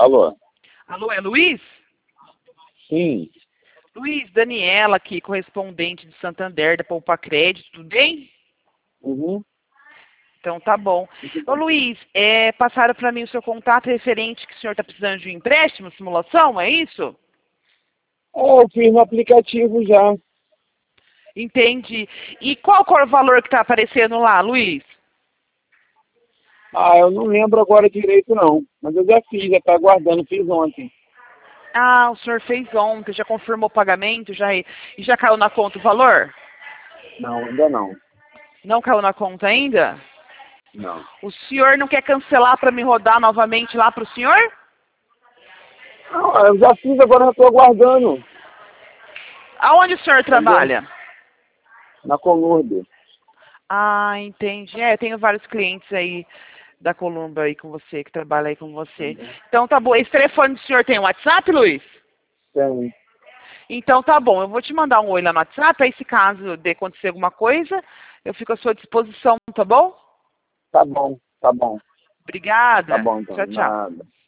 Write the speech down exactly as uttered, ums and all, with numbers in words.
Alô? Alô, é Luiz? Sim. Luiz, Daniela aqui, correspondente de Santander, da Poupa Crédito, tudo bem? Uhum. Então tá bom. Ô Luiz, é, passaram para mim o seu contato referente que o senhor está precisando de um empréstimo, simulação, é isso? É, eu fiz no aplicativo já. Entendi. E qual que é o valor que está aparecendo lá, Luiz? Ah, eu não lembro agora direito não. Mas eu já fiz, já tá aguardando, fiz ontem. Ah, o senhor fez ontem, já confirmou o pagamento, já, e já caiu na conta o valor? Não, ainda não. Não caiu na conta ainda? Não. O senhor não quer cancelar para me rodar novamente lá para o senhor? Não, eu já fiz, agora eu tô aguardando. Aonde o senhor Entendeu? trabalha? Na Conurbe. Ah, entendi. É, tenho vários clientes aí da Columba aí com você, que trabalham aí com você. Então tá bom. Esse telefone do senhor tem WhatsApp, Luiz? Tem. Então tá bom. Eu vou te mandar um oi lá no WhatsApp, aí se caso de acontecer alguma coisa, eu fico à sua disposição, tá bom? Tá bom, tá bom. Tá Obrigada. bom então, Tchau, tchau. nada.